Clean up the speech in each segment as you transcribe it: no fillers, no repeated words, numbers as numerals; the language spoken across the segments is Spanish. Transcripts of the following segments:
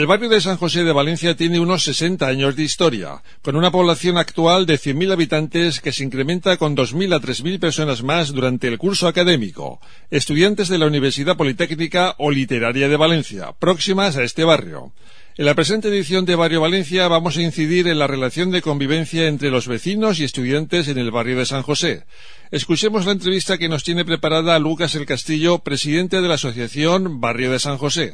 barrio de San José de Valencia tiene unos 60 años de historia, con una población actual de 100.000 habitantes que se incrementa con 2.000 a 3.000 personas más durante el curso académico, estudiantes de la Universidad Politécnica o Literaria de Valencia, próximas a este barrio. En la presente edición de Barrio Valencia vamos a incidir en la relación de convivencia entre los vecinos y estudiantes en el barrio de San José. Escuchemos la entrevista que nos tiene preparada Lucas El Castillo, presidente de la asociación Barrio de San José.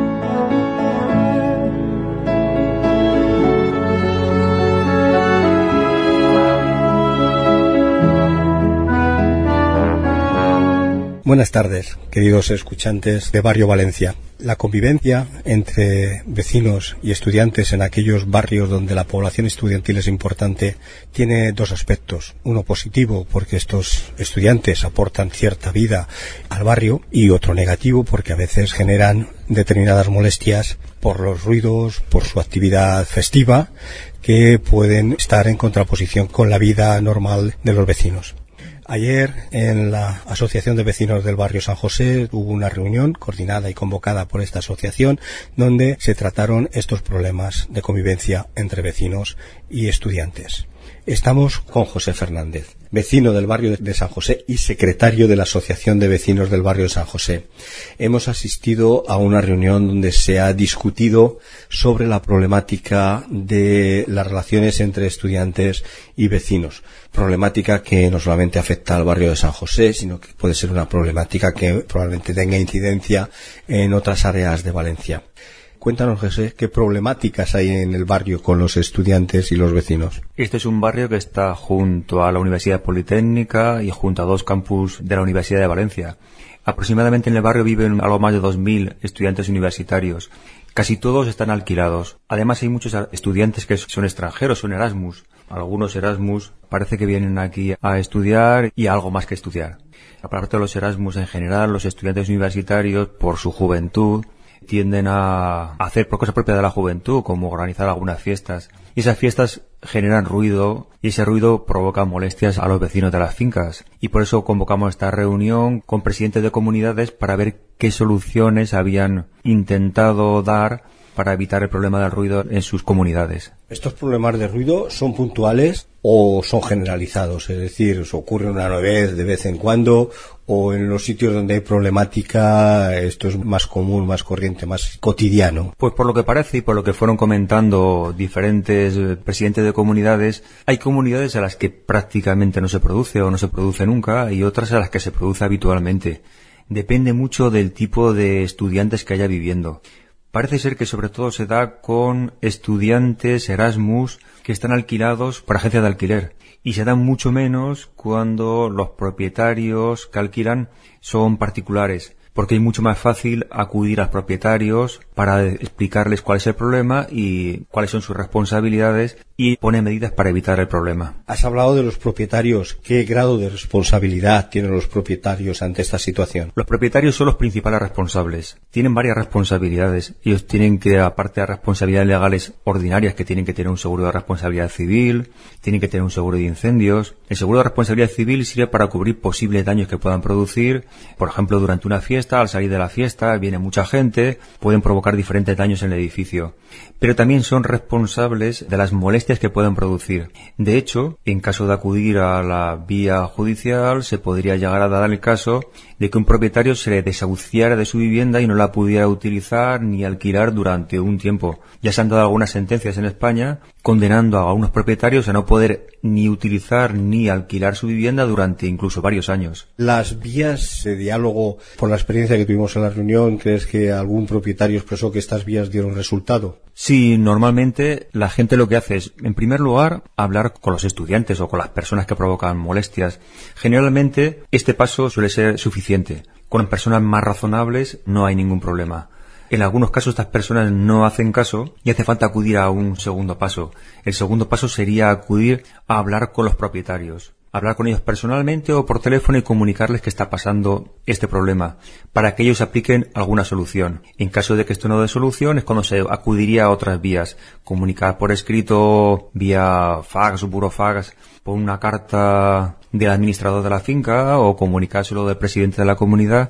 Buenas tardes, queridos escuchantes de Barrio Valencia. La convivencia entre vecinos y estudiantes en aquellos barrios donde la población estudiantil es importante tiene dos aspectos. Uno positivo, porque estos estudiantes aportan cierta vida al barrio, y otro negativo, porque a veces generan determinadas molestias por los ruidos, por su actividad festiva, que pueden estar en contraposición con la vida normal de los vecinos. Ayer, en la Asociación de Vecinos del Barrio San José, hubo una reunión coordinada y convocada por esta asociación donde se trataron estos problemas de convivencia entre vecinos y estudiantes. Estamos con José Fernández, vecino del barrio de San José y secretario de la Asociación de Vecinos del Barrio de San José. Hemos asistido a una reunión donde se ha discutido sobre la problemática de las relaciones entre estudiantes y vecinos. Problemática que no solamente afecta al barrio de San José, sino que puede ser una problemática que probablemente tenga incidencia en otras áreas de Valencia. Cuéntanos, José, ¿qué problemáticas hay en el barrio con los estudiantes y los vecinos? Este es un barrio que está junto a la Universidad Politécnica y junto a dos campus de la Universidad de Valencia. Aproximadamente en el barrio viven algo más de 2.000 estudiantes universitarios. Casi todos están alquilados. Además hay muchos estudiantes que son extranjeros, son Erasmus. Algunos Erasmus parece que vienen aquí a estudiar y a algo más que estudiar. Aparte de los Erasmus en general, los estudiantes universitarios, por su juventud, tienden a hacer por cosas propias de la juventud, como organizar algunas fiestas. Y esas fiestas generan ruido, y ese ruido provoca molestias a los vecinos de las fincas. Y por eso convocamos esta reunión con presidentes de comunidades para ver qué soluciones habían intentado dar para evitar el problema del ruido en sus comunidades. ¿Estos problemas de ruido son puntuales o son generalizados? Es decir, ¿os ocurre una vez de vez en cuando, o en los sitios donde hay problemática esto es más común, más corriente, más cotidiano? Pues por lo que parece y por lo que fueron comentando diferentes presidentes de comunidades, hay comunidades a las que prácticamente no se produce o no se produce nunca, y otras a las que se produce habitualmente. Depende mucho del tipo de estudiantes que haya viviendo. Parece ser que sobre todo se da con estudiantes Erasmus que están alquilados por agencias de alquiler, y se da mucho menos cuando los propietarios que alquilan son particulares, porque es mucho más fácil acudir a los propietarios para explicarles cuál es el problema y cuáles son sus responsabilidades y poner medidas para evitar el problema. Has hablado de los propietarios. ¿Qué grado de responsabilidad tienen los propietarios ante esta situación? Los propietarios son los principales responsables. Tienen varias responsabilidades. Ellos tienen que, aparte de responsabilidades legales ordinarias, que tienen que tener un seguro de responsabilidad civil, tienen que tener un seguro de incendios. El seguro de responsabilidad civil sirve para cubrir posibles daños que puedan producir. Por ejemplo, durante una fiesta, al salir de la fiesta, viene mucha gente, pueden provocar diferentes daños en el edificio. Pero también son responsables de las molestias que pueden producir. De hecho, en caso de acudir a la vía judicial, se podría llegar a dar el caso de que un propietario se le desahuciara de su vivienda y no la pudiera utilizar ni alquilar durante un tiempo. Ya se han dado algunas sentencias en España condenando a algunos propietarios a no poder ni utilizar ni alquilar su vivienda durante incluso varios años. Las vías de diálogo, por la experiencia que tuvimos en la reunión, ¿crees que algún propietario expresó que estas vías dieron resultado? Sí, normalmente la gente lo que hace es, en primer lugar, hablar con los estudiantes o con las personas que provocan molestias. Generalmente, este paso suele ser suficiente. Con personas más razonables no hay ningún problema. En algunos casos estas personas no hacen caso y hace falta acudir a un segundo paso. El segundo paso sería acudir a hablar con los propietarios. Hablar con ellos personalmente o por teléfono y comunicarles que está pasando este problema, para que ellos apliquen alguna solución. En caso de que esto no dé solución, es cuando se acudiría a otras vías. Comunicar por escrito, vía fax o burofax, por una carta del administrador de la finca, o comunicárselo del presidente de la comunidad,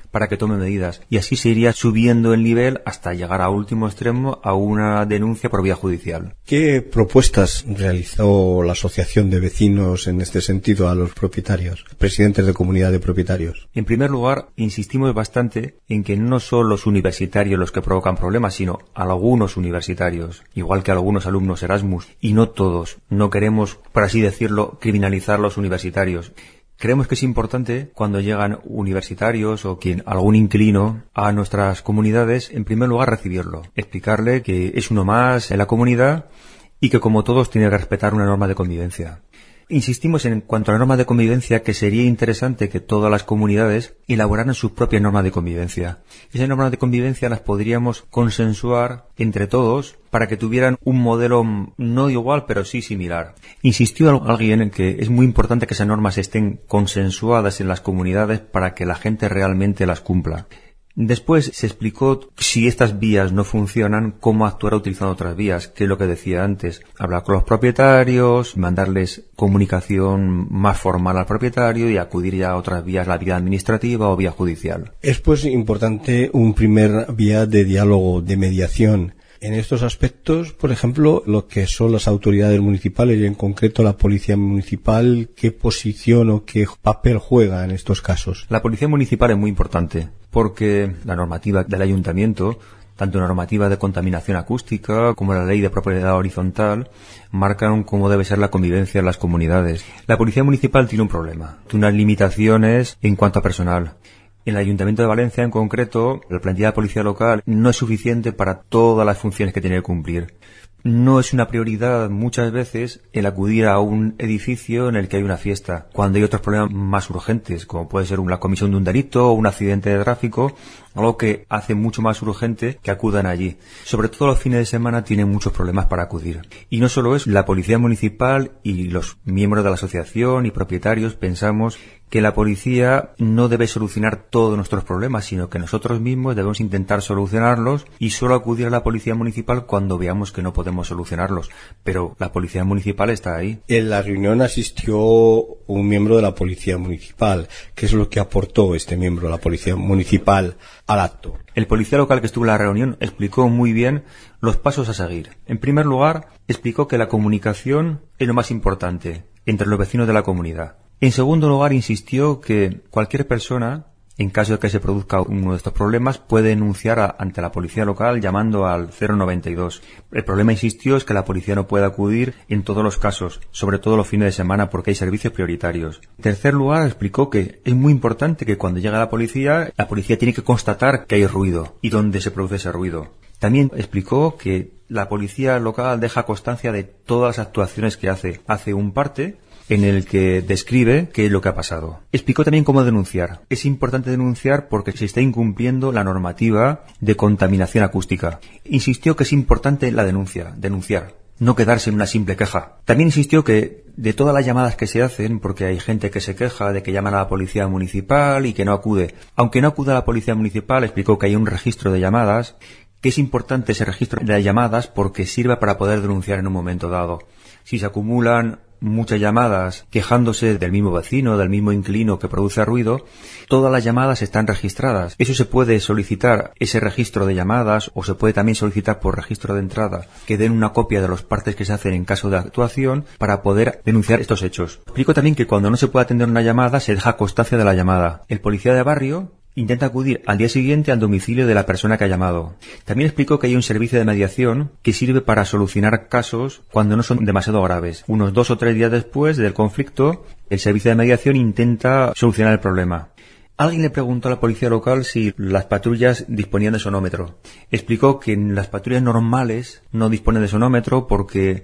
para que tome medidas. Y así se iría subiendo el nivel hasta llegar a último extremo a una denuncia por vía judicial. ¿Qué propuestas realizó la Asociación de Vecinos en este sentido a los propietarios, presidentes de comunidad de propietarios? En primer lugar, insistimos bastante en que no son los universitarios los que provocan problemas, sino algunos universitarios, igual que algunos alumnos Erasmus, y no todos. No queremos, por así decirlo, criminalizar a los universitarios. Creemos que es importante cuando llegan universitarios o algún inquilino a nuestras comunidades, en primer lugar recibirlo, explicarle que es uno más en la comunidad y que como todos tiene que respetar una norma de convivencia. Insistimos en cuanto a la norma de convivencia que sería interesante que todas las comunidades elaboraran sus propias normas de convivencia. Esas normas de convivencia las podríamos consensuar entre todos para que tuvieran un modelo no igual pero sí similar. Insistió alguien en que es muy importante que esas normas estén consensuadas en las comunidades para que la gente realmente las cumpla. Después se explicó si estas vías no funcionan, cómo actuar utilizando otras vías, que es lo que decía antes. Hablar con los propietarios, mandarles comunicación más formal al propietario y acudir ya a otras vías, la vía administrativa o vía judicial. Es pues importante un primer vía de diálogo, de mediación. En estos aspectos, por ejemplo, lo que son las autoridades municipales y en concreto la policía municipal, ¿qué posición o qué papel juega en estos casos? La policía municipal es muy importante porque la normativa del ayuntamiento, tanto la normativa de contaminación acústica como la ley de propiedad horizontal, marcan cómo debe ser la convivencia en las comunidades. La policía municipal tiene un problema, tiene unas limitaciones en cuanto a personal. En el Ayuntamiento de Valencia, en concreto, la plantilla de policía local no es suficiente para todas las funciones que tiene que cumplir. No es una prioridad muchas veces el acudir a un edificio en el que hay una fiesta, cuando hay otros problemas más urgentes, como puede ser la comisión de un delito o un accidente de tráfico, algo que hace mucho más urgente que acudan allí. Sobre todo los fines de semana tienen muchos problemas para acudir. Y no solo eso, la policía municipal y los miembros de la asociación y propietarios pensamos que la policía no debe solucionar todos nuestros problemas, sino que nosotros mismos debemos intentar solucionarlos y solo acudir a la policía municipal cuando veamos que no podemos solucionarlos. Pero la policía municipal está ahí. En la reunión asistió un miembro de la policía municipal. ¿Qué es lo que aportó este miembro de la policía municipal al acto? El policía local que estuvo en la reunión explicó muy bien los pasos a seguir. En primer lugar, explicó que la comunicación es lo más importante entre los vecinos de la comunidad. En segundo lugar, insistió que cualquier persona, en caso de que se produzca uno de estos problemas, puede denunciar ante la policía local llamando al 092. El problema, insistió, es que la policía no puede acudir en todos los casos, sobre todo los fines de semana, porque hay servicios prioritarios. En tercer lugar, explicó que es muy importante que cuando llega la policía tiene que constatar que hay ruido y dónde se produce ese ruido. También explicó que la policía local deja constancia de todas las actuaciones que hace. Hace un parte en el que describe qué es lo que ha pasado. Explicó también cómo denunciar. Es importante denunciar porque se está incumpliendo la normativa de contaminación acústica. Insistió que es importante la denunciar, no quedarse en una simple queja. También insistió que de todas las llamadas que se hacen, porque hay gente que se queja de que llaman a la policía municipal y que no acude. Aunque no acude a la policía municipal, explicó que hay un registro de llamadas, que es importante ese registro de llamadas porque sirve para poder denunciar en un momento dado. Si se acumulan muchas llamadas quejándose del mismo vecino, del mismo inquilino que produce ruido, todas las llamadas están registradas. Eso se puede solicitar, ese registro de llamadas, o se puede también solicitar por registro de entrada que den una copia de los partes que se hacen en caso de actuación para poder denunciar estos hechos. Explico también que cuando no se puede atender una llamada se deja constancia de la llamada. El policía de barrio intenta acudir al día siguiente al domicilio de la persona que ha llamado. También explicó que hay un servicio de mediación que sirve para solucionar casos cuando no son demasiado graves. Unos 2 o 3 días después del conflicto, el servicio de mediación intenta solucionar el problema. Alguien le preguntó a la policía local si las patrullas disponían de sonómetro. Explicó que en las patrullas normales no disponen de sonómetro porque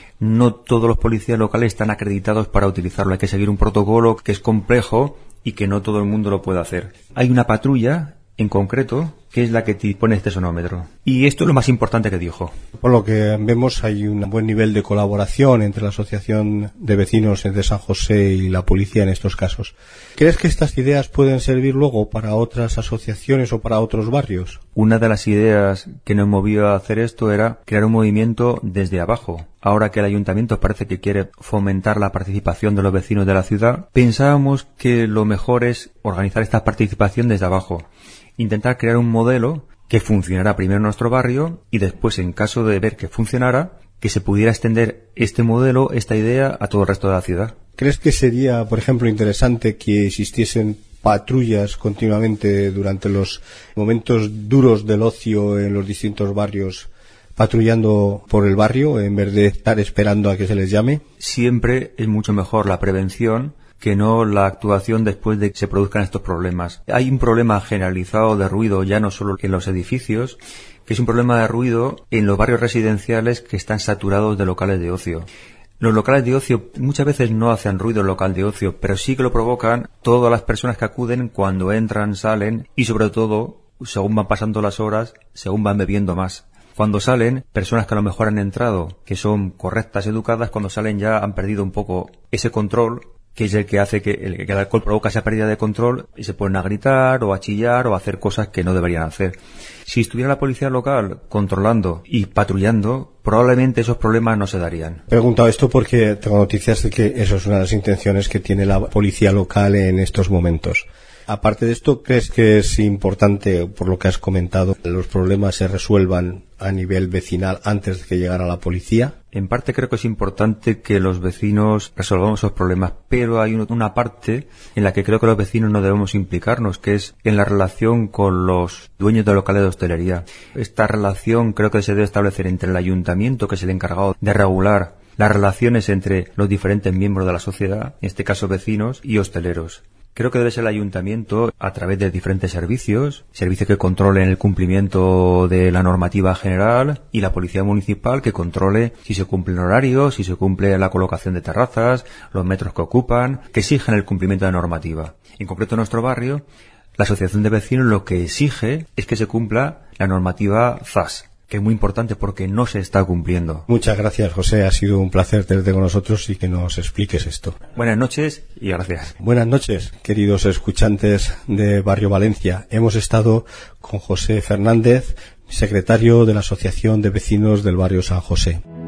no todos los policías locales están acreditados para utilizarlo. Hay que seguir un protocolo que es complejo y que no todo el mundo lo puede hacer. Hay una patrulla, en concreto, que es la que te pone este sonómetro. Y esto es lo más importante que dijo. Por lo que vemos, hay un buen nivel de colaboración entre la Asociación de Vecinos de San José y la policía en estos casos. ¿Crees que estas ideas pueden servir luego para otras asociaciones o para otros barrios? Una de las ideas que nos movió a hacer esto era crear un movimiento desde abajo. Ahora que el ayuntamiento parece que quiere fomentar la participación de los vecinos de la ciudad, pensábamos que lo mejor es organizar esta participación desde abajo. Intentar crear un modelo que funcionara primero en nuestro barrio y después, en caso de ver que funcionara, que se pudiera extender este modelo, esta idea, a todo el resto de la ciudad. ¿Crees que sería, por ejemplo, interesante que existiesen patrullas continuamente durante los momentos duros del ocio en los distintos barrios, patrullando por el barrio en vez de estar esperando a que se les llame? Siempre es mucho mejor la prevención que no la actuación después de que se produzcan estos problemas. Hay un problema generalizado de ruido, ya no solo en los edificios, que es un problema de ruido en los barrios residenciales que están saturados de locales de ocio. Los locales de ocio muchas veces no hacen ruido el local de ocio, pero sí que lo provocan todas las personas que acuden cuando entran, salen y sobre todo, según van pasando las horas, según van bebiendo más. Cuando salen, personas que a lo mejor han entrado, que son correctas, educadas, cuando salen ya han perdido un poco ese control, que es el que hace que el alcohol provoca esa pérdida de control y se ponen a gritar o a chillar o a hacer cosas que no deberían hacer. Si estuviera la policía local controlando y patrullando, probablemente esos problemas no se darían. He preguntado esto porque tengo noticias de que eso es una de las intenciones que tiene la policía local en estos momentos. Aparte de esto, ¿crees que es importante, por lo que has comentado, que los problemas se resuelvan a nivel vecinal antes de que llegara la policía? En parte creo que es importante que los vecinos resolvamos esos problemas, pero hay una parte en la que creo que los vecinos no debemos implicarnos, que es en la relación con los dueños de locales de hostelería. Esta relación creo que se debe establecer entre el ayuntamiento, que es el encargado de regular las relaciones entre los diferentes miembros de la sociedad, en este caso vecinos y hosteleros. Creo que debe ser el ayuntamiento, a través de diferentes servicios que controlen el cumplimiento de la normativa general, y la policía municipal, que controle si se cumplen horarios, si se cumple la colocación de terrazas, los metros que ocupan, que exijan el cumplimiento de la normativa. En concreto, en nuestro barrio, la asociación de vecinos lo que exige es que se cumpla la normativa ZAS, que es muy importante porque no se está cumpliendo. Muchas gracias, José. Ha sido un placer tenerte con nosotros y que nos expliques esto. Buenas noches y gracias. Buenas noches, queridos escuchantes de Barrio Valencia. Hemos estado con José Fernández, secretario de la Asociación de Vecinos del Barrio San José.